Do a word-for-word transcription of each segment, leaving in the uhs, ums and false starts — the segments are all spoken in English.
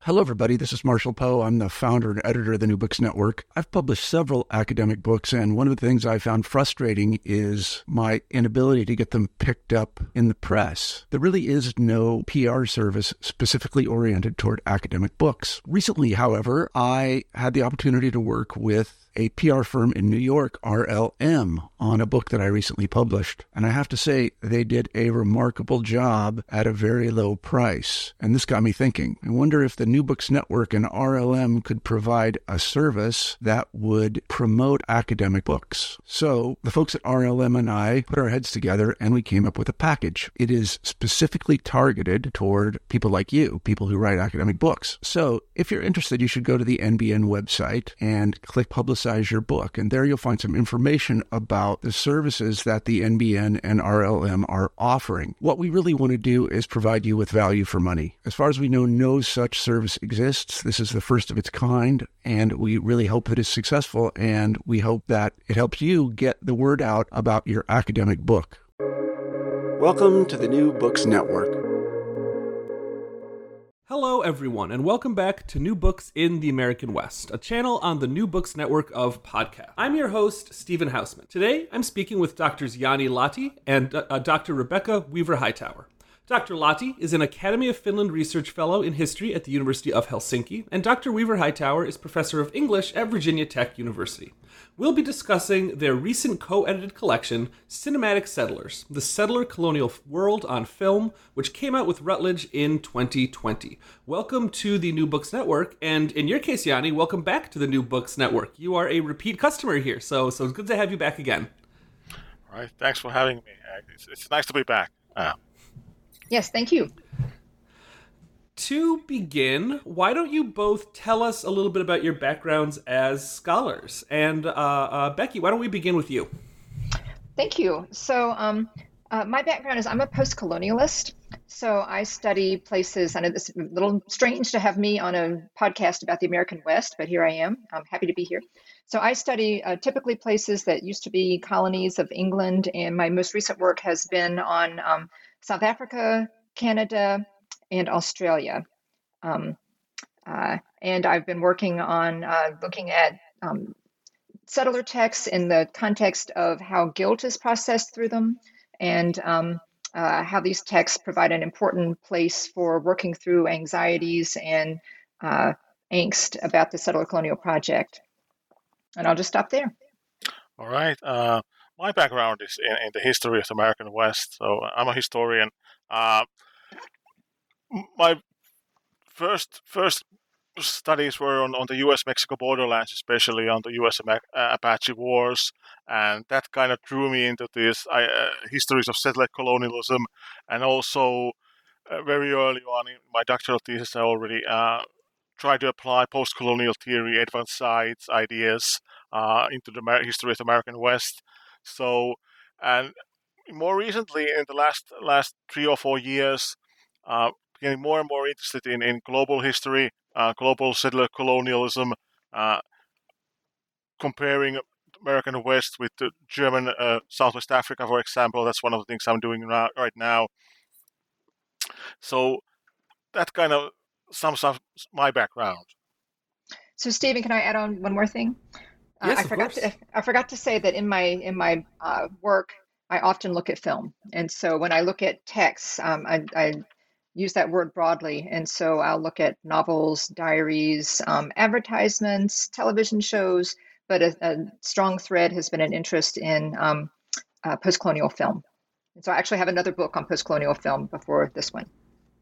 Hello, everybody. This is Marshall Poe. I'm the founder and editor of the New Books Network. I've published several academic books, and one of the things I found frustrating is my inability to get them picked up in the press. There really is no P R service specifically oriented toward academic books. Recently, however, I had the opportunity to work with a P R firm in New York, R L M, on a book that I recently published. And I have to say, they did a remarkable job at a very low price. And this got me thinking. I wonder if the New Books Network and R L M could provide a service that would promote academic books. So the folks at R L M and I put our heads together and we came up with a package. It is specifically targeted toward people like you, people who write academic books. So if you're interested, you should go to the N B N website and click Publicize your book. And there you'll find some information about the services that the N B N and R L M are offering. What we really want to do is provide you with value for money. As far as we know, no such service exists. This is the first of its kind, and we really hope that it's successful, and we hope that it helps you get the word out about your academic book. Welcome to the New Books Network. Hello, everyone, and welcome back to New Books in the American West, a channel on the New Books Network of podcasts. I'm your host, Stephen Hausman. Today, I'm speaking with Doctors Jani Lahti and uh, Doctor Rebecca Weaver-Hightower. Doctor Lahti is an Academy of Finland Research Fellow in History at the University of Helsinki, and Doctor Weaver-Hightower is Professor of English at Virginia Tech University. We'll be discussing their recent co-edited collection, Cinematic Settlers, The Settler Colonial World on Film, which came out with Routledge in twenty twenty. Welcome to the New Books Network, and in your case, Jani, welcome back to the New Books Network. You are a repeat customer here, so so it's good to have you back again. All right, thanks for having me. It's, it's nice to be back. Uh, Yes, thank you. To begin, why don't you both tell us a little bit about your backgrounds as scholars? And uh, uh, Becky, why don't we begin with you? Thank you. So um, uh, my background is I'm a post-colonialist. So I study places, I know it's a little strange to have me on a podcast about the American West, but here I am. I'm happy to be here. So I study uh, typically places that used to be colonies of England, and my most recent work has been on um, South Africa, Canada, and Australia. Um, uh, and I've been working on uh, looking at um, settler texts in the context of how guilt is processed through them, and um, uh, how these texts provide an important place for working through anxieties and uh, angst about the settler colonial project. And I'll just stop there. all right. Uh, my background is in, in the history of the American West, so I'm a historian. Uh, my first first studies were on, on the U S Mexico borderlands, especially on the U S Apache Wars, and that kind of drew me into these uh, histories of settler colonialism, and also uh, very early on in my doctoral thesis, I already uh, tried to apply post-colonial theory, advanced sites, ideas uh, into the Amer- history of the American West. So, and more recently, in the last last three or four years, uh, getting more and more interested in, in global history, uh, global settler colonialism, uh, comparing American West with the German uh, Southwest Africa, for example. That's one of the things I'm doing ra- right now. So that kind of sums up my background. So Stephen, can I add on one more thing? Yes, uh, I of forgot course. to, I forgot to say that in my in my uh, work, I often look at film, and so when I look at texts, um, I, I use that word broadly, and so I'll look at novels, diaries, um, advertisements, television shows, but a, a strong thread has been an interest in um, uh, post-colonial film. And so I actually have another book on post-colonial film before this one.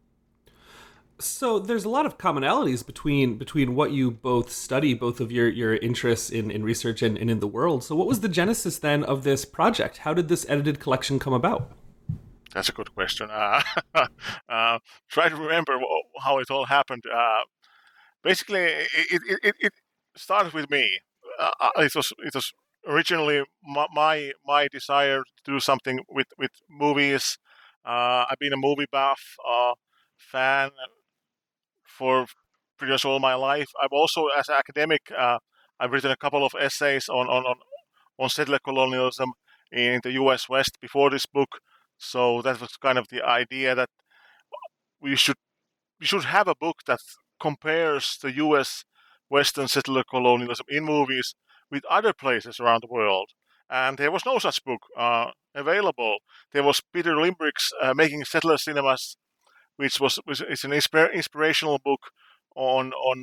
So there's a lot of commonalities between between what you both study, both of your, your interests in, in research and, and in the world. So what was the genesis then of this project? How did this edited collection come about? That's a good question. Uh, uh, try to remember how it all happened. Uh, basically, it, it, it, it started with me. Uh, it was it was originally my my, my desire to do something with, with movies. Uh, I've been a movie buff, uh, fan for pretty much all my life. I've also, as an academic, uh, I've written a couple of essays on, on, on, on settler colonialism in the U S West before this book. So that was kind of the idea that we should we should have a book that compares the U S Western settler colonialism in movies with other places around the world. And there was no such book uh, available. There was Peter Limbrick's uh, Making Settler Cinemas, which was, was it's an inspir- inspirational book on on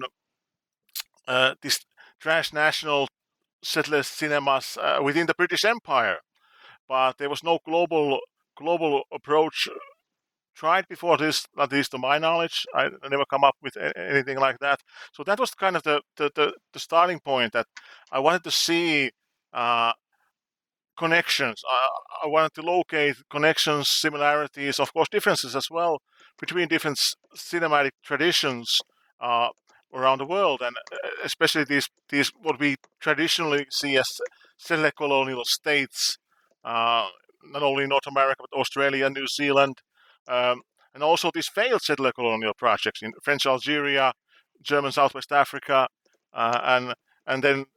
uh, this transnational settler cinemas uh, within the British Empire. But there was no global global approach tried before this, at least to my knowledge. I never come up with anything like that. So that was kind of the the, the, the starting point, that I wanted to see uh, connections. I, I wanted to locate connections, similarities, of course differences as well, between different cinematic traditions uh, around the world, and especially these these what we traditionally see as settler colonial states, uh, not only in North America but Australia, New Zealand, um, and also these failed settler colonial projects in French Algeria, German Southwest Africa, uh, and and then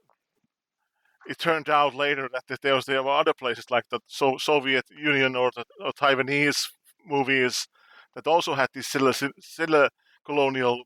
it turned out later that, that there was there were other places like the so- Soviet Union or the or Taiwanese movies that also had these settler, settler colonial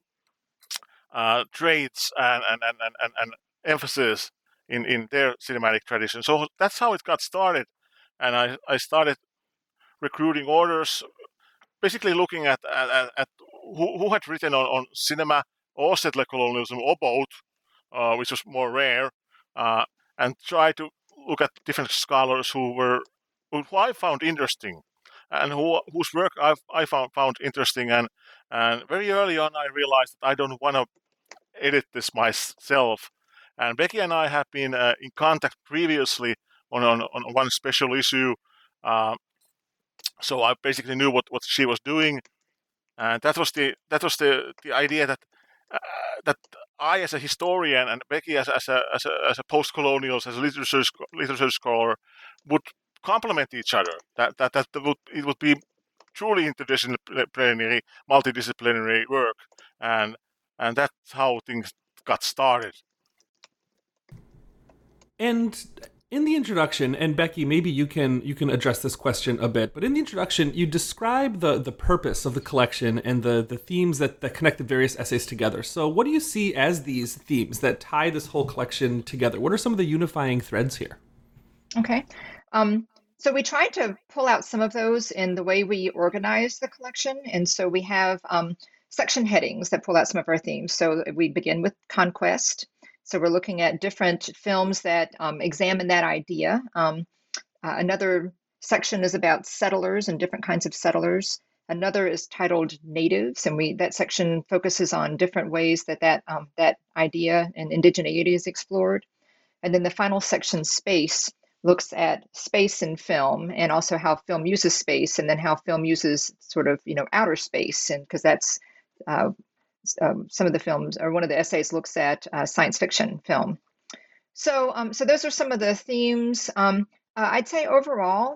uh, traits and and, and, and, and emphasis in, in their cinematic tradition. So that's how it got started, and I, I started recruiting orders, basically looking at at, at who, who had written on, on cinema or settler colonialism or both, uh, which was more rare, uh, and try to look at different scholars who were who I found interesting, and who whose work I've, I found found interesting. And and very early on, I realized that I don't want to edit this myself. And Becky and I have been uh, in contact previously on on, on one special issue. Uh, so I basically knew what, what she was doing, and that was the that was the, the idea that uh, that I, as a historian, and Becky as, as a as a as a post-colonial, as a literature literature scholar, would complement each other. That that that would it would be truly interdisciplinary, multidisciplinary work, and and that's how things got started. And in the introduction, and Becky, maybe you can you can address this question a bit, but in the introduction, you describe the, the purpose of the collection and the, the themes that, that connect the various essays together. So what do you see as these themes that tie this whole collection together? What are some of the unifying threads here? Okay. Um, so we tried to pull out some of those in the way we organize the collection. And so we have um, section headings that pull out some of our themes. So we begin with conquest. So we're looking at different films that um, examine that idea. Um, uh, another section is about settlers and different kinds of settlers. Another is titled natives, and we that section focuses on different ways that that, um, that idea and indigeneity is explored. And then the final section, space, looks at space in film and also how film uses space, and then how film uses sort of, you know, outer space, and because that's uh, Um, some of the films, or one of the essays looks at uh, science fiction film. So, um, so those are some of the themes. Um, uh, I'd say overall,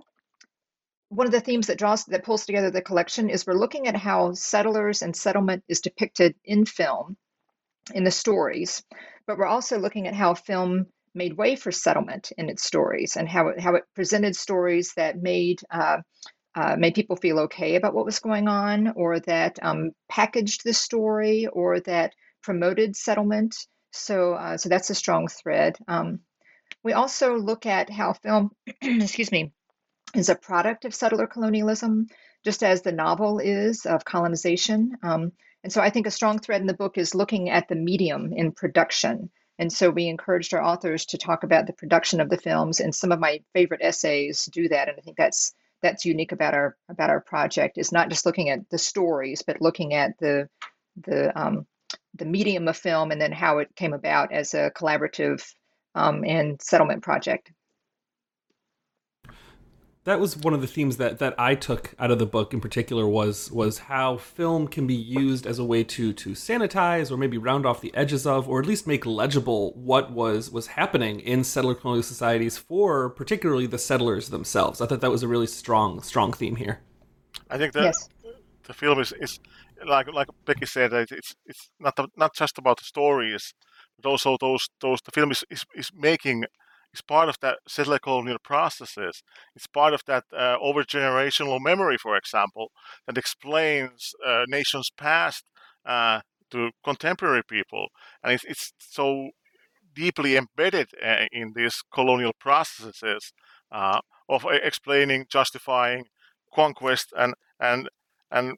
one of the themes that draws that pulls together the collection is we're looking at how settlers and settlement is depicted in film, in the stories, but we're also looking at how film made way for settlement in its stories, and how it how it presented stories that made uh, Uh, made people feel okay about what was going on, or that um, packaged the story, or that promoted settlement. So, uh, so that's a strong thread. Um, we also look at how film, excuse me, is a product of settler colonialism, just as the novel is of colonization. Um, and so I think a strong thread in the book is looking at the medium in production. And so we encouraged our authors to talk about the production of the films, and some of my favorite essays do that. And I think that's that's unique about our about our project, is not just looking at the stories, but looking at the the um, the medium of film, and then how it came about as a collaborative um, and settlement project. That was one of the themes that, that I took out of the book in particular, was was how film can be used as a way to to sanitize, or maybe round off the edges of, or at least make legible what was was happening in settler colonial societies for particularly the settlers themselves. I thought that was a really strong strong theme here. I think that yes. the film is, is like like Becky said, it's it's not not just about the stories, but also those those the film is is, is making. It's part of that settler colonial processes. It's part of that uh, over-generational memory, for example, that explains uh, nations past uh, to contemporary people, and it's, it's so deeply embedded uh, in these colonial processes uh, of explaining, justifying conquest, and and and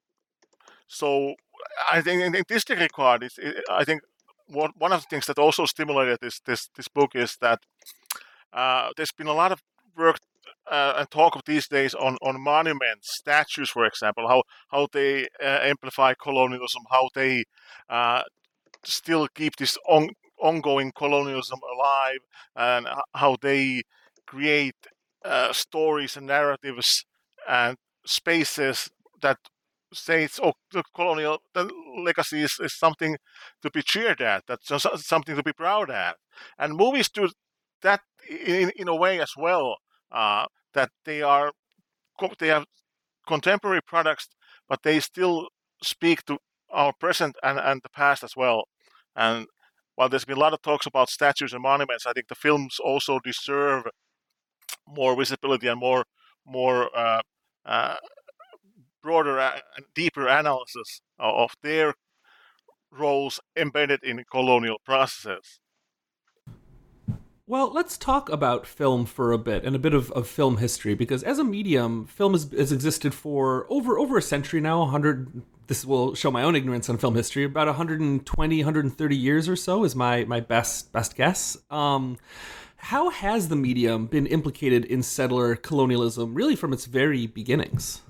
so I think in, in this regard, it's, it, I think what, one of the things that also stimulated this this this book is that uh, there's been a lot of work uh, and talk of these days on, on monuments, statues, for example, how how they uh, amplify colonialism, how they uh, still keep this on, ongoing colonialism alive, and how they create uh, stories and narratives and spaces that say it's oh, the colonial the legacy is, is something to be cheered at, that's something to be proud at, and movies do that in in a way as well. Uh, that they are they have contemporary products, but they still speak to our present and, and the past as well. And while there's been a lot of talks about statues and monuments, I think the films also deserve more visibility and more more uh, uh, broader and deeper analysis of their roles embedded in colonial processes. Well, let's talk about film for a bit and a bit of, of film history, because as a medium, film has, has existed for over over a century now, one hundred, this will show my own ignorance on film history, about one hundred twenty, one hundred thirty years or so is my, my best best guess. Um, how has the medium been implicated in settler colonialism really from its very beginnings?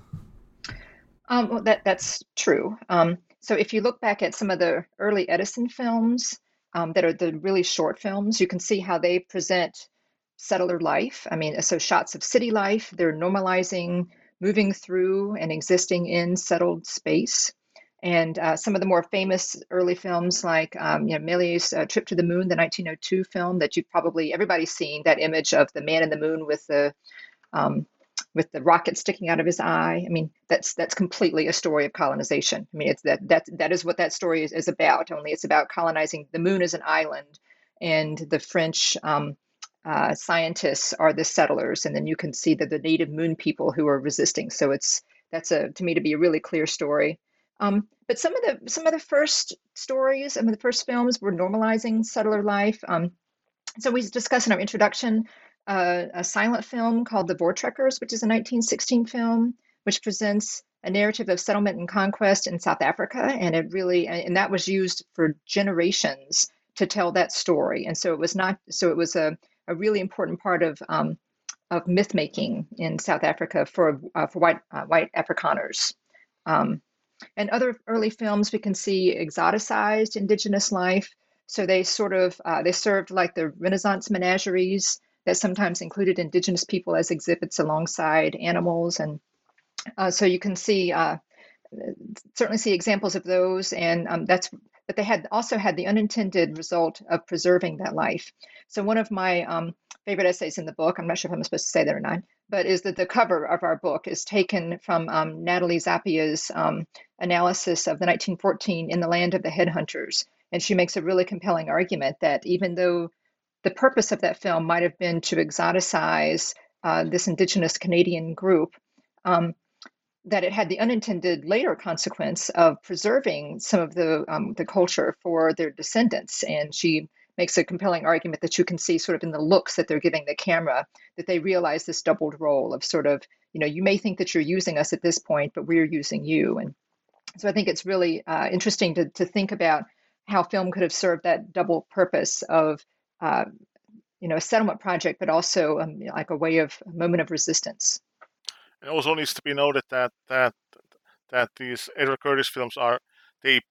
Um, well, that, that's true. Um, so if you look back at some of the early Edison films, Um, that are the really short films, you can see how they present settler life. I mean, so shots of city life, they're normalizing, moving through and existing in settled space. And uh, some of the more famous early films like, um, you know, Méliès' uh, Trip to the Moon, the nineteen oh two film that you've probably, everybody's seen, that image of the man in the moon with the um, with the rocket sticking out of his eye. I mean, that's that's completely a story of colonization. I mean, it's that that that is what that story is, is about. Only it's about colonizing. The moon is an island, and the French um, uh, scientists are the settlers, and then you can see that the native moon people who are resisting. So it's that's a to me to be a really clear story. Um, but some of the some of the first stories, some of the first films were normalizing settler life. Um, so we discussed in our introduction Uh, a silent film called The Voortrekkers, which is a nineteen sixteen film, which presents a narrative of settlement and conquest in South Africa. And it really, and that was used for generations to tell that story. And so it was not, so it was a, a really important part of um, of myth making in South Africa for uh, for white uh, white Afrikaners. Um, and other early films, we can see exoticized indigenous life. So they sort of, uh, they served like the Renaissance menageries that sometimes included indigenous people as exhibits alongside animals. And uh, so you can see, uh, certainly see examples of those. And um, that's, but they had also had the unintended result of preserving that life. So one of my um, favorite essays in the book, I'm not sure if I'm supposed to say that or not, but is that the cover of our book is taken from um, Natalie Zappia's um, analysis of the nineteen fourteen In the Land of the Headhunters. And she makes a really compelling argument that even though the purpose of that film might have been to exoticize uh, this indigenous Canadian group, um, that it had the unintended later consequence of preserving some of the um, the culture for their descendants. And she makes a compelling argument that you can see sort of in the looks that they're giving the camera, that they realize this doubled role of sort of, you know, you may think that you're using us at this point, but we're using you. And so I think it's really uh, interesting to, to think about how film could have served that double purpose of, uh, you know, a settlement project, but also um, like a way of a moment of resistance. It also needs to be noted that that that these Edward Curtis films are they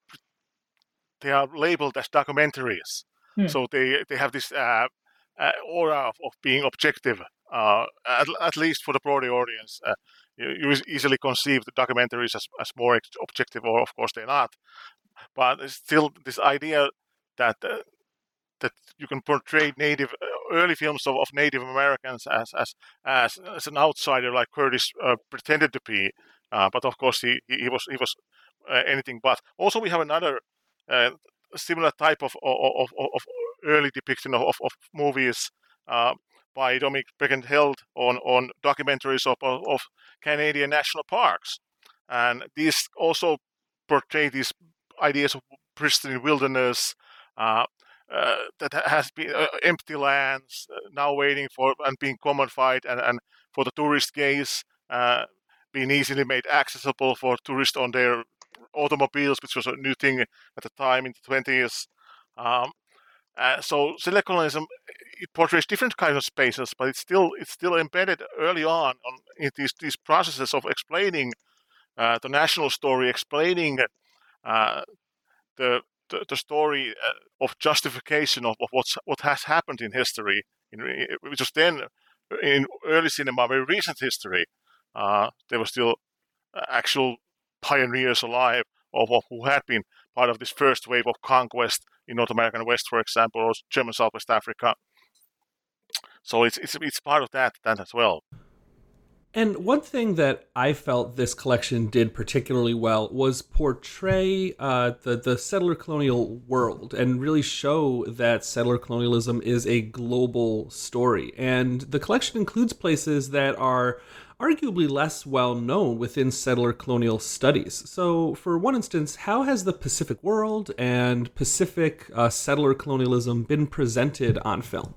they are labeled as documentaries, hmm. so they they have this uh, uh, aura of, of being objective, uh, at, at least for the broader audience. Uh, you, you easily conceive the documentaries as, as more objective, or of course they're not. But it's still this idea that uh, that you can portray native early films of, of Native Americans as as as, as an outsider, like Curtis uh, pretended to be, uh, but of course he he was he was uh, anything but. Also, we have another uh, similar type of of, of, of early depiction of, of movies uh, by Dominic Beckett-Held on on documentaries of of Canadian national parks, and these also portray these ideas of pristine wilderness, uh, uh, that has been uh, empty lands uh, now waiting for and being commodified, and, and for the tourist gaze uh, being easily made accessible for tourists on their automobiles, which was a new thing at the time in the twenties. Um, uh, so settler colonialism, it portrays different kinds of spaces, but it's still it's still embedded early on, on in these these processes of explaining uh, the national story, explaining uh, the, the the story of justification of, of what's what has happened in history, in, which was then in early cinema, very recent history. Uh, there were still actual pioneers alive of, of who had been part of this first wave of conquest in North American West, for example, or German Southwest Africa. So it's it's it's part of that that as well. And one thing that I felt this collection did particularly well was portray uh, the, the settler colonial world and really show that settler colonialism is a global story. And the collection includes places that are arguably less well known within settler colonial studies. So, for one instance, how has the Pacific world and Pacific uh, settler colonialism been presented on film?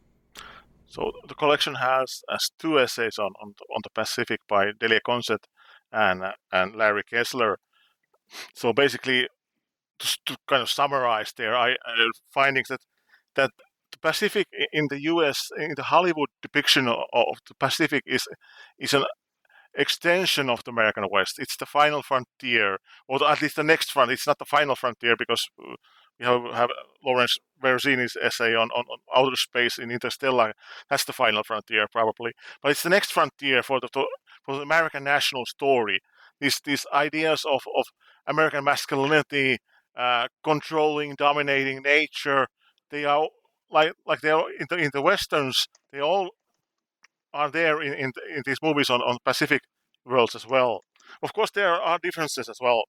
So the collection has, has two essays on, on on the Pacific by Delia Consett and uh, and Larry Kessler. So basically, just to kind of summarize their uh, findings, that that the Pacific in the U S, in the Hollywood depiction of, of the Pacific, is is an extension of the American West. It's the final frontier, or at least the next front. It's not the final frontier, because we have, have Lawrence Verosini's essay on, on, on outer space in Interstellar. That's the final frontier, probably. But it's the next frontier for the for the American national story. These these ideas of, of American masculinity, uh, controlling, dominating nature, they are like like they are in the in the westerns. They all are there in, in, in these movies on, on Pacific worlds as well. Of course, there are differences as well.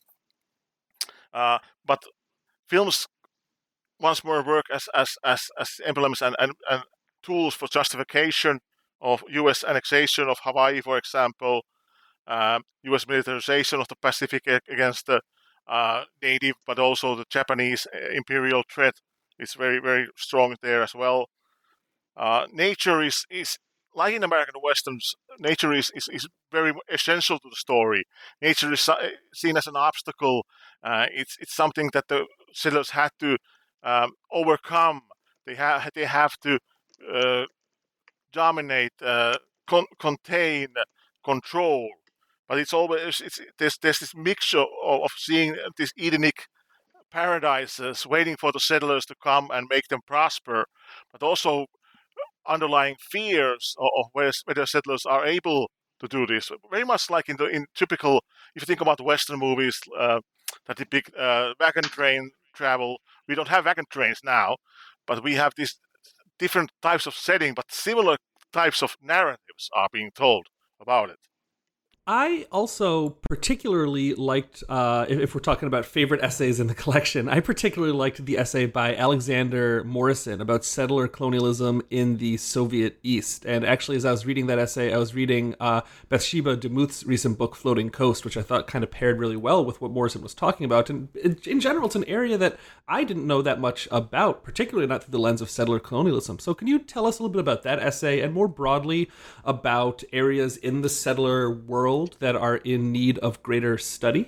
Uh, but films once more work as as as, as emblems and, and, and tools for justification of U S annexation of Hawaii, for example, um, U S militarization of the Pacific against the uh, native, but also the Japanese imperial threat is very, very strong there as well. Uh, nature is, is like in American Westerns, nature is, is, is very essential to the story. Nature is seen as an obstacle. Uh, it's it's something that the settlers had to um, overcome. They have they have to uh, dominate, uh, con- contain, control. But it's always it's there's there's this mixture of, of seeing these Edenic paradises waiting for the settlers to come and make them prosper, but also underlying fears of whether settlers are able to do this. Very much like in the in typical, if you think about Western movies uh, that depict uh, wagon train travel, we don't have wagon trains now, but we have these different types of setting, but similar types of narratives are being told about it. I also particularly liked, uh, if we're talking about favorite essays in the collection, I particularly liked the essay by Alexander Morrison about settler colonialism in the Soviet East. And actually, as I was reading that essay, I was reading uh, Bathsheba DeMuth's recent book, Floating Coast, which I thought kind of paired really well with what Morrison was talking about. And in general, it's an area that I didn't know that much about, particularly not through the lens of settler colonialism. So can you tell us a little bit about that essay, and more broadly about areas in the settler world that are in need of greater study?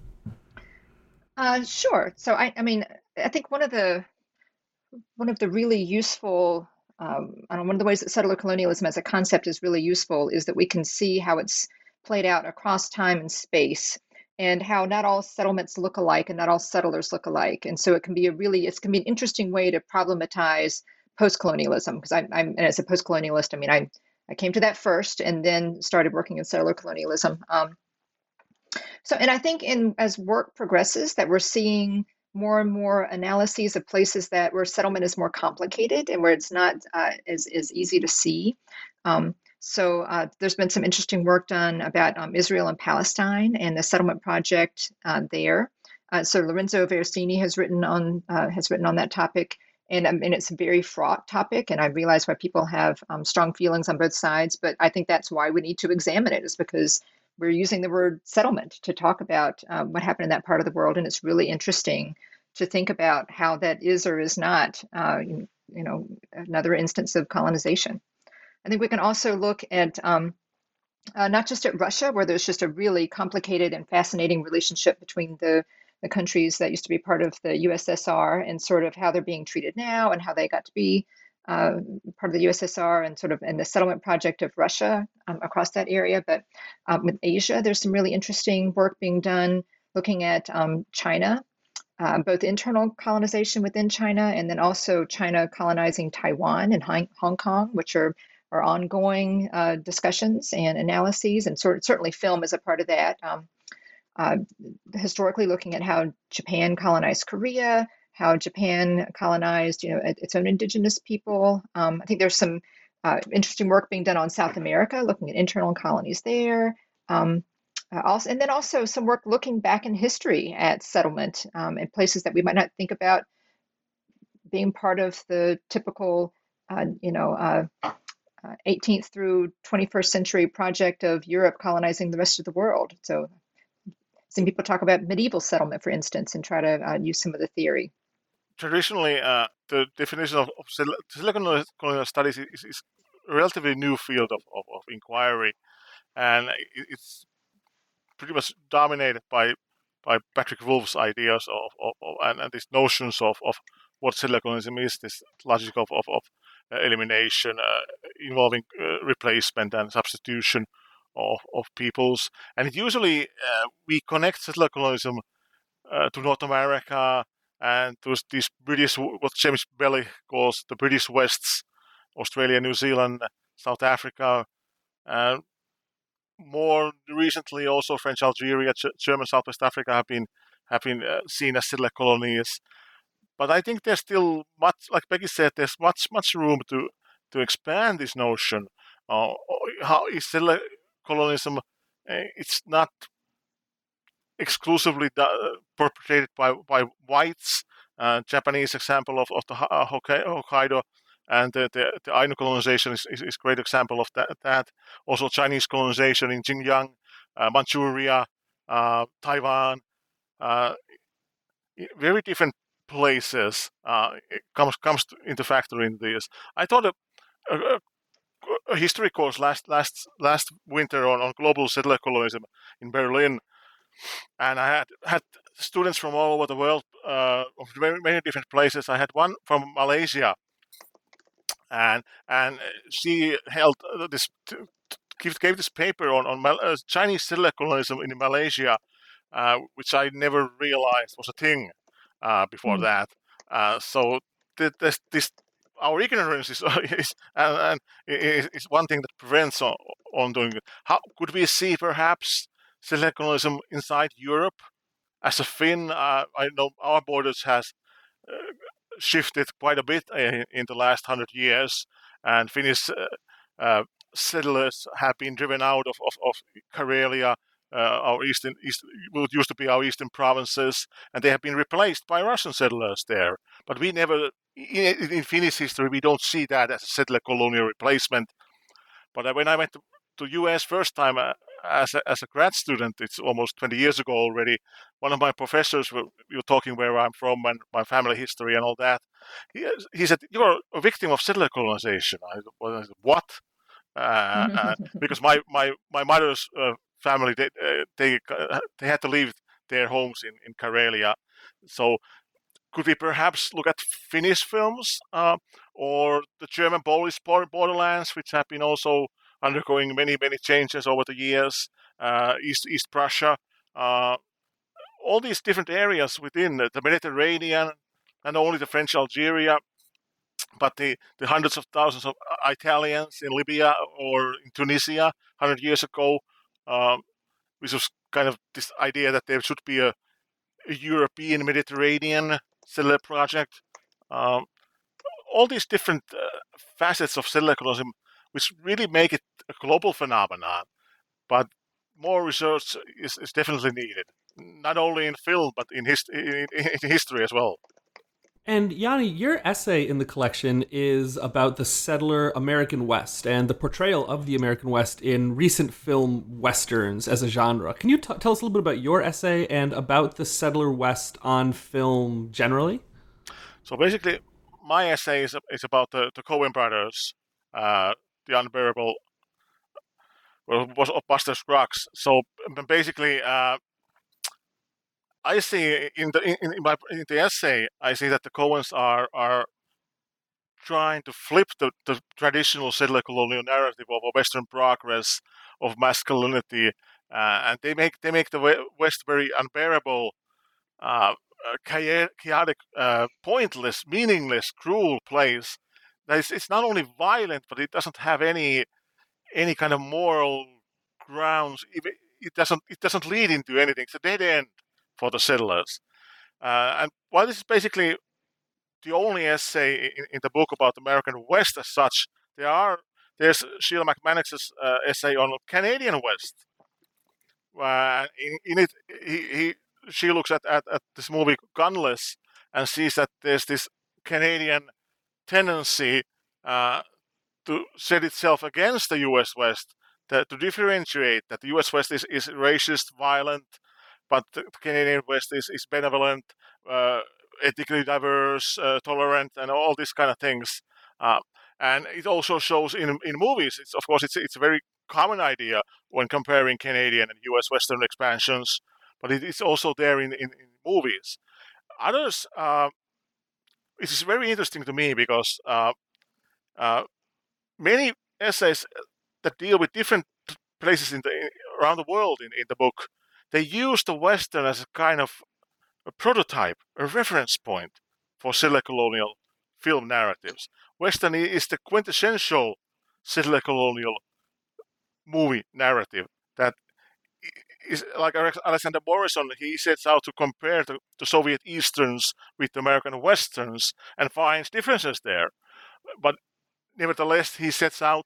Uh, sure. So I, I mean, I think one of the one of the really useful, um, I don't know, one of the ways that settler colonialism as a concept is really useful is that we can see how it's played out across time and space, and how not all settlements look alike and not all settlers look alike. And so it can be a really, it can be an interesting way to problematize post-colonialism, because I'm, I'm, and as a post-colonialist, I mean, I I came to that first and then started working in settler colonialism. Um, so, and I think in as work progresses that we're seeing more and more analyses of places that where settlement is more complicated and where it's not uh, as, as easy to see. Um, so uh, there's been some interesting work done about um, Israel and Palestine and the settlement project uh, there. Uh, so Lorenzo Verosini has written on uh, has written on that topic. And, um, and it's a very fraught topic, and I realize why people have um, strong feelings on both sides, but I think that's why we need to examine it, is because we're using the word settlement to talk about uh, what happened in that part of the world. And it's really interesting to think about how that is or is not, uh, you, you know, another instance of colonization. I think we can also look at um, uh, not just at Russia, where there's just a really complicated and fascinating relationship between the, the countries that used to be part of the U S S R and sort of how they're being treated now and how they got to be uh, part of the U S S R and sort of in the settlement project of Russia um, across that area. But um, with Asia, there's some really interesting work being done looking at um, China, uh, both internal colonization within China and then also China colonizing Taiwan and Hong Kong, which are are ongoing uh, discussions and analyses, and sort certainly film is a part of that. Um, uh, historically, looking at how Japan colonized Korea, how Japan colonized, you know, its own indigenous people. Um, I think there's some uh, interesting work being done on South America, looking at internal colonies there. Um, uh, also, and then also some work looking back in history at settlement um, in places that we might not think about being part of the typical, uh, you know, uh, Uh, eighteenth through twenty-first century project of Europe colonizing the rest of the world. So some people talk about medieval settlement, for instance, and try to uh, use some of the theory. Traditionally, uh, the definition of, of silicon colonial studies is, is a relatively new field of, of, of inquiry, and it's pretty much dominated by by Patrick Wolf's ideas of, of, of and, and these notions of, of what settler colonialism is, this logic of, of, of elimination uh, involving uh, replacement and substitution of, of peoples. And usually uh, we connect settler colonialism uh, to North America and to these British, what James Belly calls the British Wests, Australia, New Zealand, South Africa, and more recently also French Algeria, Ch- German Southwest Africa have been have been uh, seen as settler colonies. But I think there's still much, like Becky said, there's much much room to to expand this notion. Uh, how is settler colonialism? Uh, it's not exclusively da- perpetrated by by whites. Uh, Japanese example of of the uh, Hokkaido and the, the, the Ainu colonization is, is, is a great example of that. that. Also Chinese colonization in Xinjiang, uh, Manchuria, uh, Taiwan, uh, very different places uh, it comes comes to, into factor in this. I taught a, a, a history course last last last winter on, on global settler colonialism in Berlin, and I had had students from all over the world, uh, of very many different places. I had one from Malaysia, and and she held this gave, gave this paper on on uh, Chinese settler colonialism in Malaysia, uh, which I never realized was a thing uh, before mm. that. Uh, so th- this, this our ignorance is is, and, and is, is one thing that prevents on, on doing it. How could we see perhaps settler colonialism inside Europe as a Finn? Uh, I know our borders has uh, shifted quite a bit in, in the last hundred years, and Finnish uh, uh, settlers have been driven out of, of, of Karelia, uh, our eastern, east, what used to be our eastern provinces, and they have been replaced by Russian settlers there. But we never, in, in Finnish history, we don't see that as a settler colonial replacement. But when I went to, to U S first time uh, as a, as a grad student, it's almost twenty years ago already, one of my professors, we were talking where I'm from and my family history and all that. He, he said, "You're a victim of settler colonization." I said, "What?" Uh, uh, because my, my, my mother's uh, family, they, uh, they uh, they had to leave their homes in, in Karelia. So could we perhaps look at Finnish films uh, or the German-Polish borderlands, which have been also undergoing many, many changes over the years, uh, East East Prussia, uh, all these different areas within the Mediterranean, and only the French Algeria, but the, the hundreds of thousands of Italians in Libya or in Tunisia one hundred years ago, um, which was kind of this idea that there should be a, a European Mediterranean settler project. Um, all these different uh, facets of settler colonialism, which really make it a global phenomenon, but more research is, is definitely needed, not only in film, but in, hist- in, in history as well. And Yanni, your essay in the collection is about the settler American West and the portrayal of the American West in recent film westerns as a genre. Can you t- tell us a little bit about your essay and about the settler West on film generally? So basically, my essay is, is about the, the Coen brothers, uh, the unbearable well, was of Buster Scruggs. So basically, uh, I see in the in, in, my, in the essay, I see that the Coens are are trying to flip the, the traditional settler colonial narrative of Western progress, of masculinity, uh, and they make they make the West very unbearable, uh, chaotic, uh, pointless, meaningless, cruel place. It's, it's not only violent, but it doesn't have any any kind of moral grounds. It, it doesn't it doesn't lead into anything. It's a dead end for the settlers. Uh, and while this is basically the only essay in, in the book about the American West as such, there are there's Sheila McManus's uh, essay on Canadian West. Uh, in, in it, he, he she looks at, at, at this movie Gunless and sees that there's this Canadian tendency uh, to set itself against the U S West, that, to differentiate that the U S West is, is racist, violent, but the Canadian West is, is benevolent, uh, ethically diverse, uh, tolerant, and all these kind of things. Uh, and it also shows in in movies. It's of course it's it's a very common idea when comparing Canadian and U S Western expansions, but it is also there in in, in movies. Others, uh, it is very interesting to me because uh, uh, many essays that deal with different places in the around the world in, in the book, they use the Western as a kind of a prototype, a reference point for settler colonial film narratives. Western is the quintessential settler colonial movie narrative that is like Alexander Morrison. He sets out to compare the, the Soviet Easterns with the American Westerns and finds differences there. But nevertheless, he sets out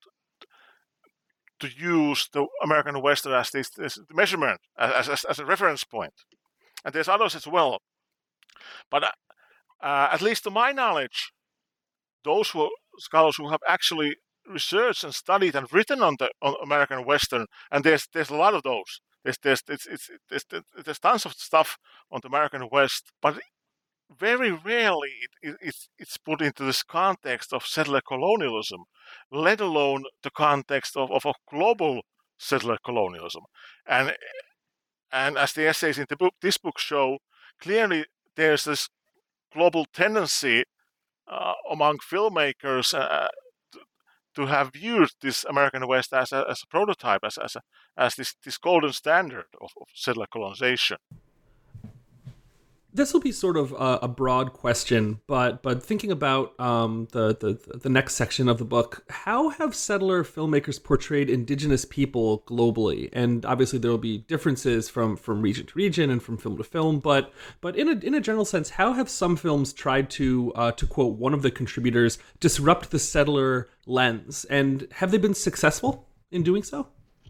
to use the American Western as this, this measurement, as, as, as a reference point. And there's others as well. But uh, at least to my knowledge, those who, scholars who have actually researched and studied and written on the on American Western, and there's there's a lot of those. There's there's it's, it's, there's, there's tons of stuff on the American West, but very rarely it, it, it's it's put into this context of settler colonialism, let alone the context of, of a global settler colonialism. And and as the essays in the book, this book show, clearly there's this global tendency uh, among filmmakers uh, to, to have viewed this American West as a, as a prototype, as as, a, as this, this golden standard of, of settler colonization. This will be sort of a, a broad question, but but thinking about um, the, the the next section of the book, how have settler filmmakers portrayed Indigenous people globally? And obviously there will be differences from, from region to region and from film to film, but but in a in a general sense, how have some films tried to uh, to quote one of the contributors, disrupt the settler lens? And have they been successful in doing so?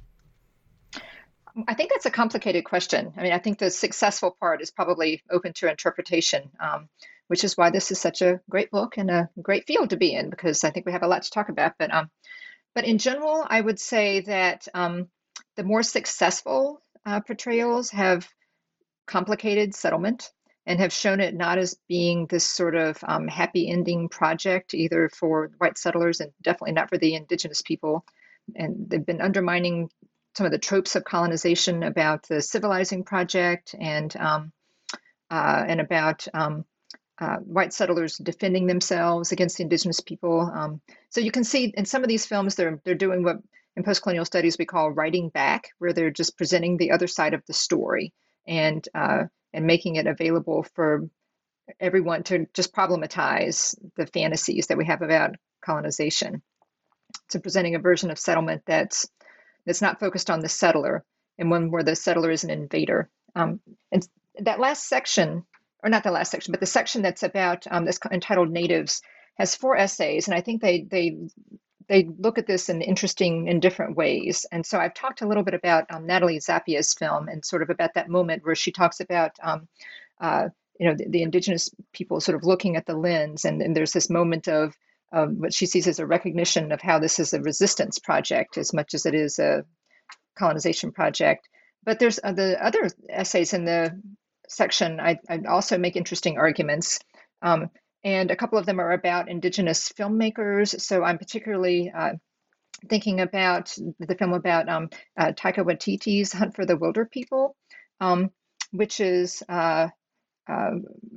I think that's a complicated question. I mean, I think the successful part is probably open to interpretation, um, which is why this is such a great book and a great field to be in, because I think we have a lot to talk about. But um, but in general, I would say that um, the more successful uh, portrayals have complicated settlement and have shown it not as being this sort of um, happy ending project, either for white settlers and definitely not for the Indigenous people. And they've been undermining some of the tropes of colonization about the civilizing project and um, uh, and about um, uh, white settlers defending themselves against the Indigenous people. Um, so you can see in some of these films, they're they're doing what in post-colonial studies we call writing back, where they're just presenting the other side of the story and uh, and making it available for everyone to just problematize the fantasies that we have about colonization. So presenting a version of settlement that's that's not focused on the settler, and one where the settler is an invader. Um, and that last section, or not the last section, but the section that's about um, this entitled Natives has four essays, and I think they they they look at this in interesting, in different ways. And so I've talked a little bit about um, Natalie Zapia's film and sort of about that moment where she talks about um, uh, you know, the, the indigenous people sort of looking at the lens, and, and there's this moment of um, what she sees as a recognition of how this is a resistance project as much as it is a colonization project. But there's uh, the other essays in the section. I, I also make interesting arguments. Um, and a couple of them are about indigenous filmmakers. So I'm particularly uh, thinking about the film about um, uh, Taika Waititi's Hunt for the Wilder People, um, which is uh, uh,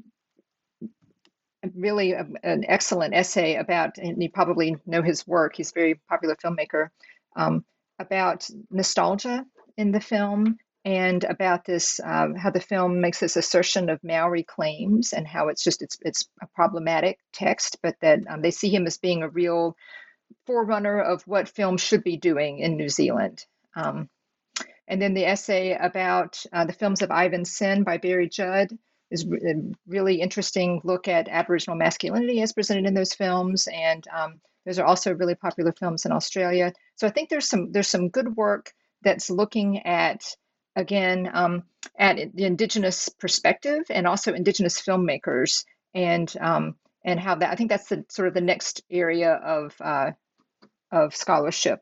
really a, an excellent essay about, and you probably know his work, he's a very popular filmmaker, um, about nostalgia in the film, and about this, um, how the film makes this assertion of Maori claims and how it's just, it's it's a problematic text, but that um, they see him as being a real forerunner of what film should be doing in New Zealand. Um, and then the essay about uh, the films of Ivan Sin by Barry Judd is a really interesting look at Aboriginal masculinity as presented in those films. And um, those are also really popular films in Australia. So I think there's some there's some good work that's looking at, again, um, at the Indigenous perspective and also Indigenous filmmakers, and um, and how that, I think that's the sort of the next area of uh, of scholarship.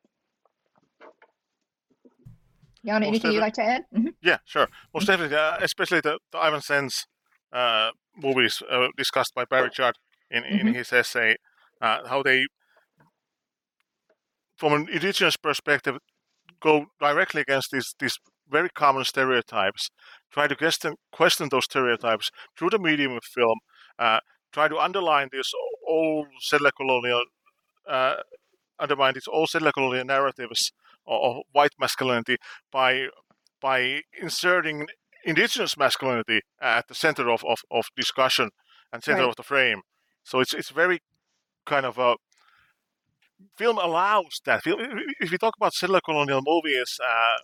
Jan, anything you'd like to add? Mm-hmm. Yeah, sure. Most definitely, uh, especially the, the Ivan Sen's uh, movies uh, discussed by Barry Judd in, mm-hmm. in his essay, uh, how they, from an indigenous perspective, go directly against these these very common stereotypes, try to question, question those stereotypes through the medium of film, uh, try to underline this old settler colonial, uh, undermine these old settler colonial narratives of, of white masculinity by by inserting indigenous masculinity at the center of, of, of discussion and center right. of the frame. So it's it's very kind of a film allows that. If we talk about settler colonial movies, uh,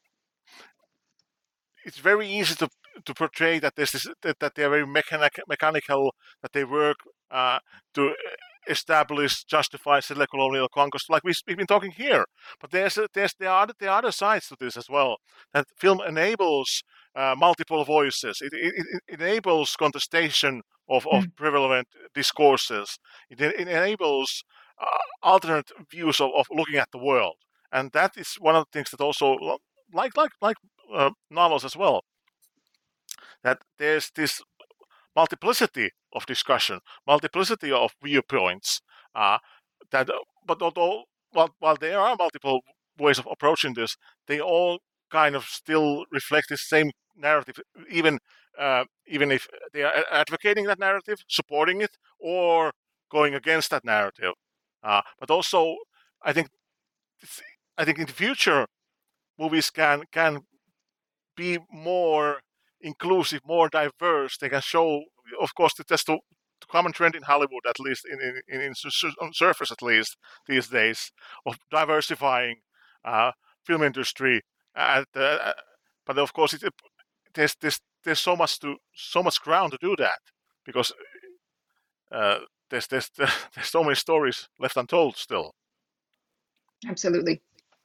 it's very easy to to portray that this is that, that they are very mechanic, mechanical, that they work uh, to establish, justify settler colonial conquest, like we, we've been talking here. But there's a, there's there are there are other sides to this as well. That film enables uh, multiple voices. It, it, it enables contestation of, of mm. prevalent discourses. It, it enables uh, alternate views of, of looking at the world, and that is one of the things that also, like like like uh, novels as well, that there's this multiplicity of discussion, multiplicity of viewpoints. Uh, that, but although while, while there are multiple ways of approaching this, they all kind of still reflect the same narrative, even uh, even if they are advocating that narrative, supporting it, or going against that narrative. Uh, but also, I think I think in the future, movies can can be more inclusive, more diverse. They can show, of course, that's the common trend in Hollywood, at least in in, in on surface, at least these days, of diversifying uh, film industry. At, uh, but of course, it, there's there's there's so much to so much ground to do that, because uh, there's there's there's so many stories left untold still. Absolutely.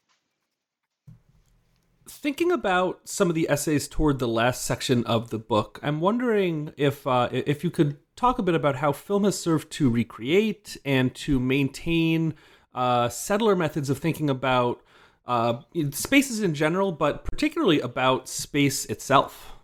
Thinking about some of the essays toward the last section of the book, I'm wondering if uh, if you could talk a bit about how film has served to recreate and to maintain uh, settler methods of thinking about uh, spaces in general, but particularly about space itself.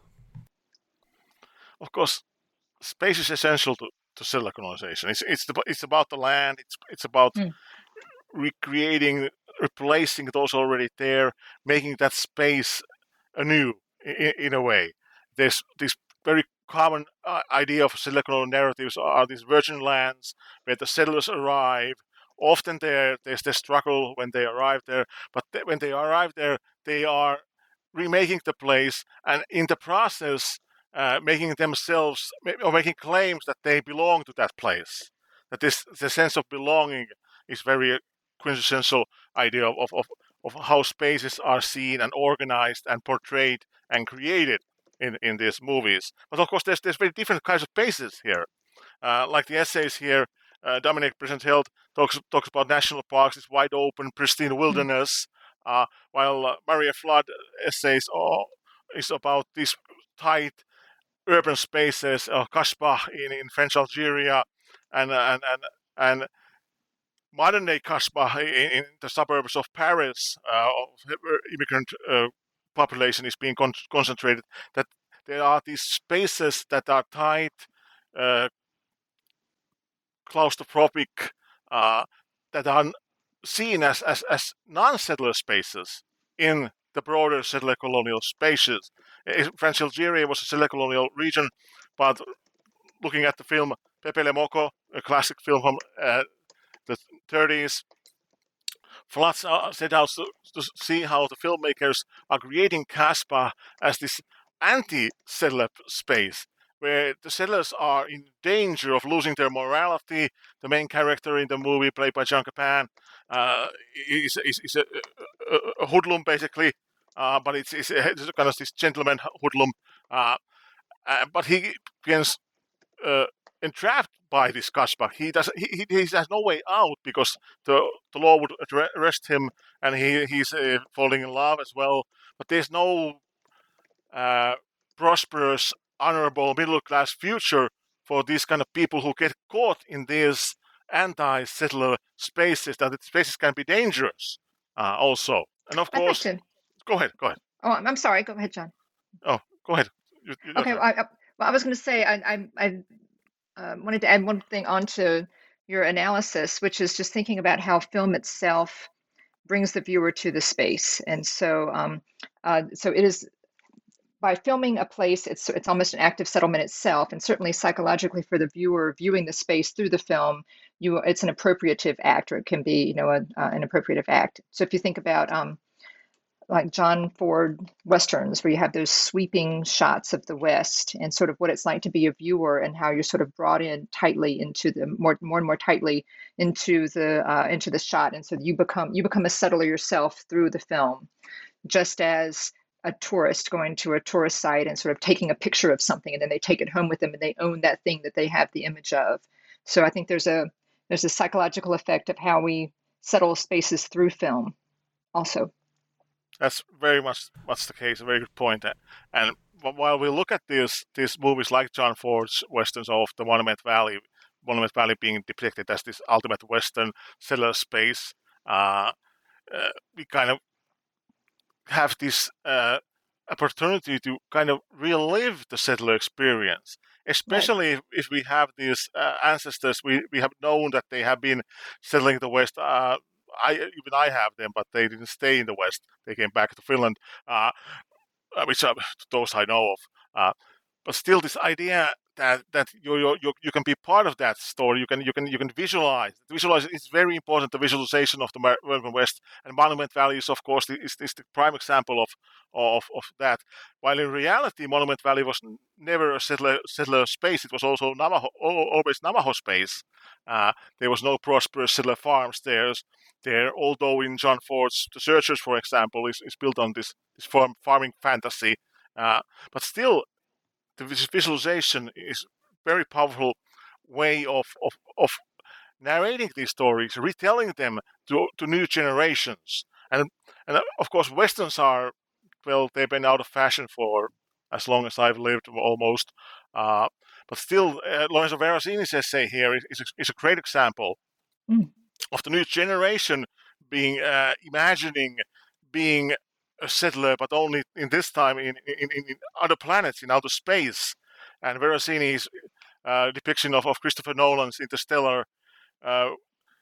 Of course, space is essential to, to settler colonization. It's it's the, it's about the land. It's it's about mm. recreating, replacing those already there, making that space anew in, in a way. There's this very common uh, idea of settler colonial narratives are these virgin lands where the settlers arrive. Often there, there's the struggle when they arrive there, but th- when they arrive there, they are remaking the place, and in the process, uh, making themselves or making claims that they belong to that place. That this the sense of belonging is very quintessential idea of, of, of how spaces are seen and organized and portrayed and created in, in these movies. But of course, there's there's very different kinds of spaces here. Uh, like the essays here, uh, Dominic Present-Held talks talks about national parks, this wide open, pristine wilderness, uh, while uh, Maria Flood essays are, is about these tight urban spaces, or Kasbah in, in French Algeria, and and and, and modern day Kasbah in, in the suburbs of Paris, uh, immigrant uh, population is being con- concentrated. That there are these spaces that are tight, uh, claustrophobic, uh, that are seen as, as, as non-settler spaces in the broader settler colonial spaces. French Algeria was a settler colonial region, but looking at the film Pepe Le Moko, a classic film from uh, the thirties, Flats set out to, to see how the filmmakers are creating Kasbah as this anti-settler space, where the settlers are in danger of losing their morality. The main character in the movie, played by John Capan, uh, is, is, is a, a, a hoodlum, basically, uh, but it's, it's, it's kind of this gentleman hoodlum. Uh, uh, but he begins uh, entrapped by this Kasbah. He does he, he has no way out because the the law would arrest him, and he he's uh, falling in love as well. But there's no uh, prosperous, honorable middle class future for these kind of people who get caught in these anti-settler spaces. That the spaces can be dangerous, uh, also. And of course, go ahead, go ahead. Oh, I'm sorry. Go ahead, John. Oh, go ahead. You, you okay. Well, I, well, I was going to say I I, I uh, wanted to add one thing onto your analysis, which is just thinking about how film itself brings the viewer to the space, and so um, uh, so it is. By filming a place, it's it's almost an act of settlement itself, and certainly psychologically for the viewer viewing the space through the film, you it's an appropriative act, or it can be, you know, a, uh, an appropriative act. So if you think about um, like John Ford westerns, where you have those sweeping shots of the West, and sort of what it's like to be a viewer, and how you're sort of brought in tightly into the more more and more tightly into the uh, into the shot, and so you become you become a settler yourself through the film, just as a tourist going to a tourist site and sort of taking a picture of something, and then they take it home with them and they own that thing that they have the image of. So I think there's a there's a psychological effect of how we settle spaces through film also. That's very much much the case, a very good point. And while we look at these these movies like John Ford's westerns of the Monument Valley, Monument Valley being depicted as this ultimate Western settler space, uh, uh, we kind of have this uh, opportunity to kind of relive the settler experience, especially right. if, if we have these uh, ancestors. We, we have known that they have been settling the West. Uh, I even I have them, but they didn't stay in the West. They came back to Finland, uh, which uh, those I know of. Uh, but still, this idea that that you you you can be part of that story, you can you can you can visualize. Visualize is very important. The visualization of the American West, and Monument Valley is, of course, is, is the prime example of, of of that. While in reality, Monument Valley was never a settler settler space. It was also Navajo, always Navajo space. Uh, there was no prosperous settler farms there. There, although in John Ford's The Searchers, for example, is, is built on this this farm, farming fantasy, uh, but still. The visualization is a very powerful way of, of, of narrating these stories, retelling them to, to new generations. And, and of course, Westerns are, well, they've been out of fashion for as long as I've lived, almost. Uh, but still, uh, Lorenzo Verasini's essay here is, is, a, is a great example mm. of the new generation being uh, imagining being a settler, but only in this time in, in, in other planets, in outer space. And Verasini's uh, depiction of, of Christopher Nolan's Interstellar uh,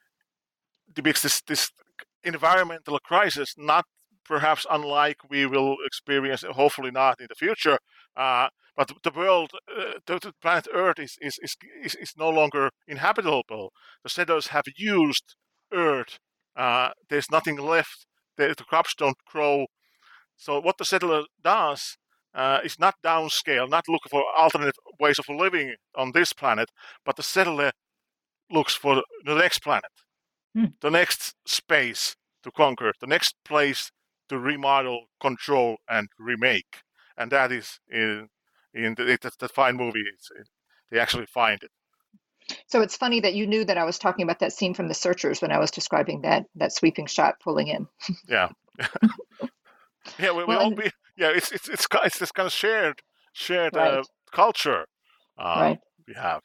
depicts this, this environmental crisis, not perhaps unlike we will experience, hopefully not in the future, uh, but the world, uh, the, the planet Earth is, is, is, is no longer inhabitable. The settlers have used Earth. Uh, there's nothing left. The, the crops don't grow. So what the settler does uh, is not downscale, not look for alternate ways of living on this planet, but the settler looks for the next planet, hmm. the next space to conquer, the next place to remodel, control, and remake. And that is in, in the, it, the fine movie. It's, it, they actually find it. So it's funny that you knew that I was talking about that scene from The Searchers when I was describing that that sweeping shot pulling in. Yeah. Yeah, we, well, we all be. Yeah, it's it's it's it's this kind of shared shared right. uh, culture uh, Right. we have.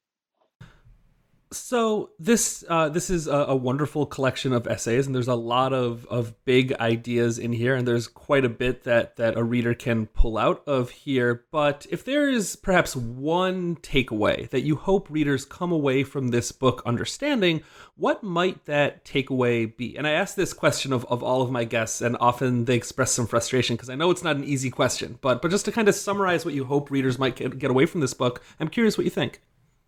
So this uh, this is a, a wonderful collection of essays, and there's a lot of, of big ideas in here, and there's quite a bit that, that a reader can pull out of here. But if there is perhaps one takeaway that you hope readers come away from this book understanding, what might that takeaway be? And I ask this question of, of all of my guests, and often they express some frustration because I know it's not an easy question. But but just to kind of summarize what you hope readers might get, get away from this book, I'm curious what you think.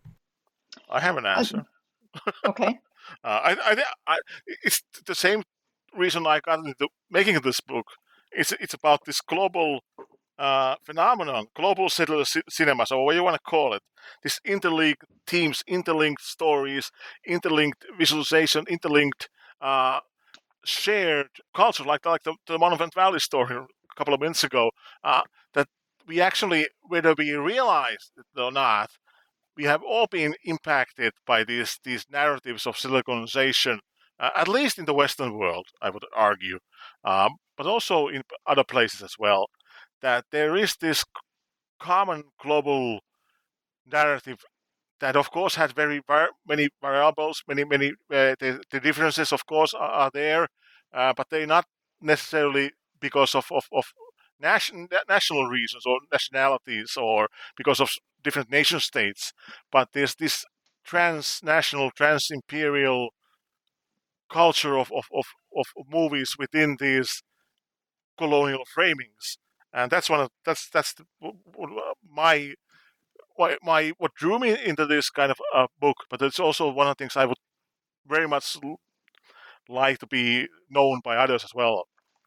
I have an answer. Uh, okay. uh, I, I, I, it's the same reason I got into making this book. It's it's about this global uh, phenomenon, global cellular c- cinema, so what you want to call it. This interlinked themes, interlinked stories, interlinked visualization, interlinked uh, shared culture, like like the, the Monument Valley story a couple of minutes ago. Uh, that we actually, whether we realize it or not, we have all been impacted by these these narratives of siliconization, uh, at least in the Western world, I would argue, um, but also in other places as well, that there is this common global narrative that, of course, has very var- many variables, many, many, uh, the, the differences, of course, are, are there, uh, but they're not necessarily because of, of, of nation, national reasons or nationalities or because of different nation states, but there's this transnational, trans-imperial culture of, of, of, of movies within these colonial framings, and that's one of that's that's the, my my what drew me into this kind of uh, book. But it's also one of the things I would very much like to be known by others as well.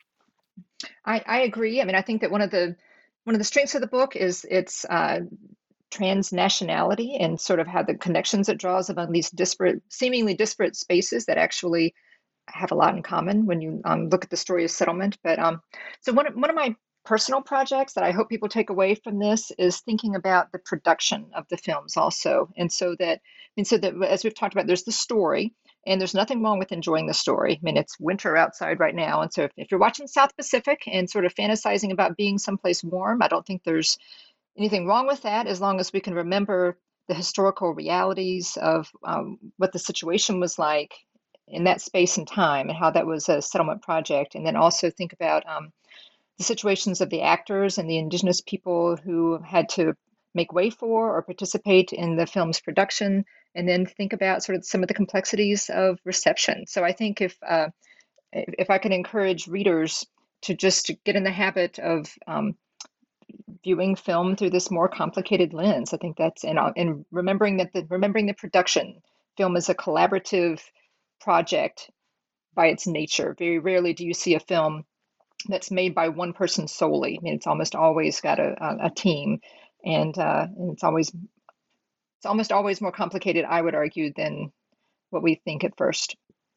I, I agree. I mean, I think that one of the one of the strengths of the book is its uh, transnationality and sort of how the connections it draws among these disparate, seemingly disparate spaces that actually have a lot in common when you um, look at the story of settlement. But um, so one of, one of my personal projects that I hope people take away from this is thinking about the production of the films also. And so that, I mean, so that as we've talked about, there's the story, and there's nothing wrong with enjoying the story. I mean, it's winter outside right now. And so if, if you're watching South Pacific and sort of fantasizing about being someplace warm, I don't think there's anything wrong with that, as long as we can remember the historical realities of um, what the situation was like in that space and time and how that was a settlement project. And then also think about um, the situations of the actors and the indigenous people who had to make way for or participate in the film's production, and then think about sort of some of the complexities of reception. So I think if uh, if I can encourage readers to just get in the habit of um, viewing film through this more complicated lens, I think that's and and remembering that the remembering the production, film is a collaborative project by its nature. Very rarely do you see a film that's made by one person solely. I mean, it's almost always got a, a, a team, and, uh, and it's always it's almost always more complicated, I would argue, than what we think at first.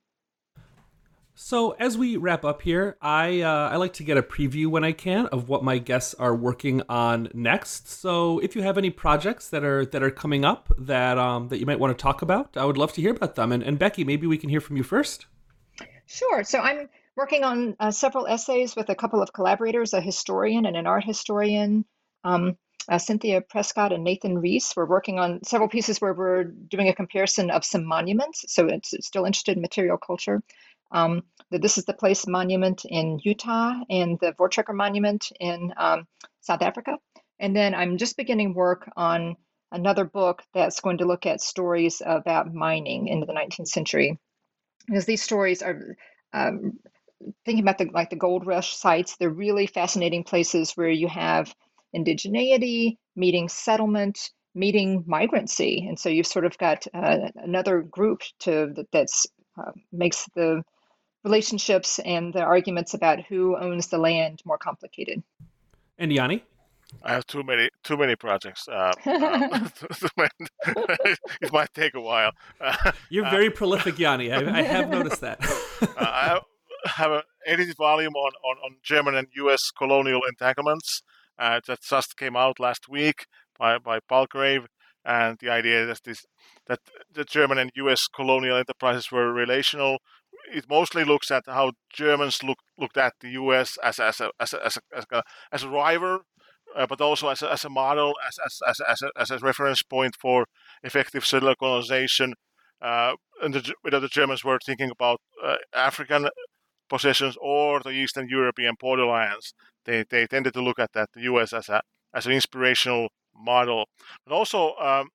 So as we wrap up here, I uh, I like to get a preview when I can of what my guests are working on next. So if you have any projects that are that are coming up that um, that you might want to talk about, I would love to hear about them. And, and Becky, maybe we can hear from you first. Sure. So I'm working on uh, several essays with a couple of collaborators, a historian and an art historian. Um, uh, Cynthia Prescott and Nathan Reese. We're working on several pieces where we're doing a comparison of some monuments. So it's, it's still interested in material culture. Um, the This Is the Place monument in Utah and the Voortrekker monument in um, South Africa. And then I'm just beginning work on another book that's going to look at stories about mining into the nineteenth century. Because these stories are um, thinking about the like the gold rush sites. They're really fascinating places where you have indigeneity meeting settlement, meeting migrancy, and so you've sort of got uh, another group to that that's uh, makes the relationships and the arguments about who owns the land more complicated. And Yanni? I have too many too many projects. Uh, um, it might take a while. Uh, You're very uh, prolific, Yanni. I, I have noticed that. uh, I have an edited volume on, on, on German and U S colonial entanglements uh, that just came out last week by, by Palgrave. And the idea is this, that the German and U S colonial enterprises were relational. It mostly looks at how Germans look, looked at the U S as, as, a, as, a, as, a, as, a, as a rival uh, but also as a, as a model, as as as as a, as a reference point for effective settler colonization. Uh, and the, whether the Germans were thinking about uh, African possessions or the Eastern European borderlands, they they tended to look at that the U S as a as an inspirational model. But also, um,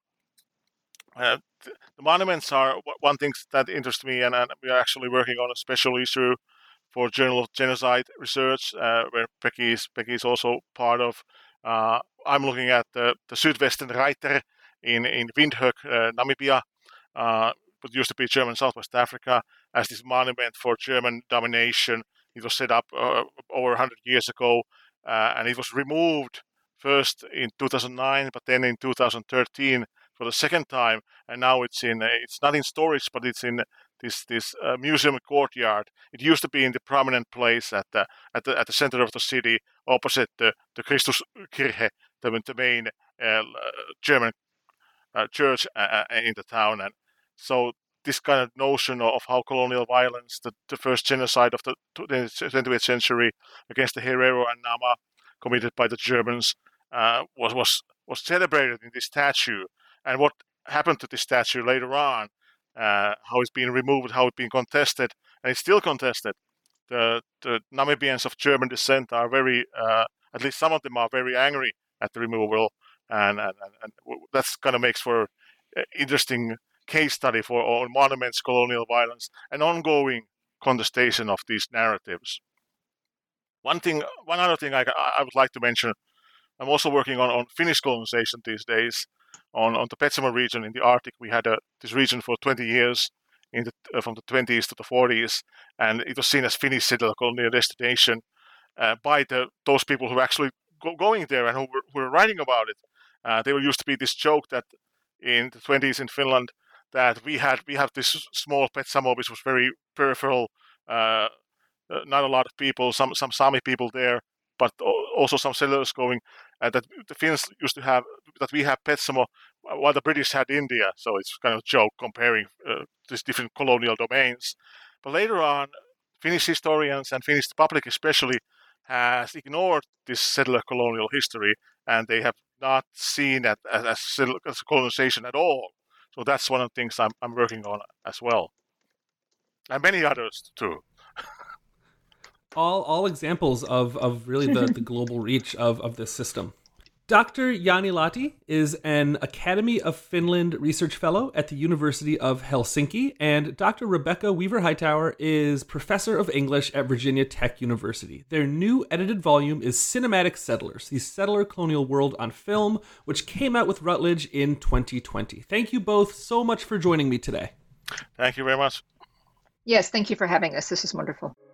uh, the, the monuments are one thing that interests me, and, and we are actually working on a special issue for Journal of Genocide Research, uh, where Becky is Becky is also part of. Uh, I'm looking at the the Südwesten Reiter in in Windhoek, uh, Namibia. Uh, what used to be German Southwest Africa, as this monument for German domination. It was set up uh, over one hundred years ago, uh, and it was removed first in two thousand nine, but then in two thousand thirteen for the second time, and now it's in. Uh, it's not in storage, but it's in this this uh, museum courtyard. It used to be in the prominent place at the at the at the center of the city, opposite the the Christuskirche, the, the main uh, German uh, church uh, in the town. And so this kind of notion of how colonial violence, the, the first genocide of the twentieth century against the Herero and Nama, committed by the Germans, uh, was was was celebrated in this statue. And what happened to this statue later on, uh, how it's been removed, how it's been contested, and it's still contested. The, the Namibians of German descent are very, uh, at least some of them are very angry at the removal, and and, and that's kind of makes for interesting case study for on monuments, colonial violence, and ongoing contestation of these narratives. One thing, one other thing I, I would like to mention, I'm also working on, on Finnish colonization these days, on, on the Petsamo region in the Arctic. We had a, this region for twenty years, in the, uh, from the twenties to the forties, and it was seen as Finnish settler colonial destination uh, by the those people who were actually go, going there and who were, who were writing about it. Uh, there used to be this joke that in the twenties in Finland, that we had we have this small Petsamo, which was very peripheral, uh, uh, not a lot of people, some some Sami people there, but also some settlers going. Uh, that the Finns used to have, that we have Petsamo, while the British had India. So it's kind of a joke comparing uh, these different colonial domains. But later on, Finnish historians and Finnish public especially has ignored this settler colonial history, and they have not seen that as, as, as colonization at all. So that's one of the things I'm, I'm working on as well. And many others too. all all examples of, of really the, the global reach of, of this system. Doctor Jani Lahti is an Academy of Finland Research Fellow at the University of Helsinki, and Doctor Rebecca Weaver-Hightower is Professor of English at Virginia Tech University. Their new edited volume is Cinematic Settlers, the Settler Colonial World on Film, which came out with Routledge in twenty twenty. Thank you both so much for joining me today. Thank you very much. Yes, thank you for having us. This is wonderful.